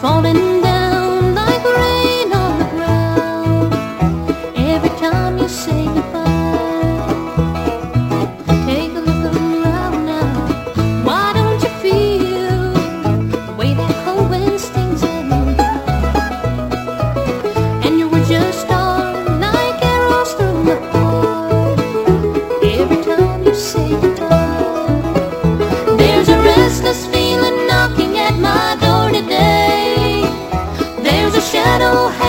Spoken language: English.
falling down like rain on the ground every time you say goodbye. Take a look around now. Why don't you feel the way that cold wind stings at you? And your words just are like arrows through my heart every time you say goodbye. There's a restless feeling knocking at my door today. There's a shadow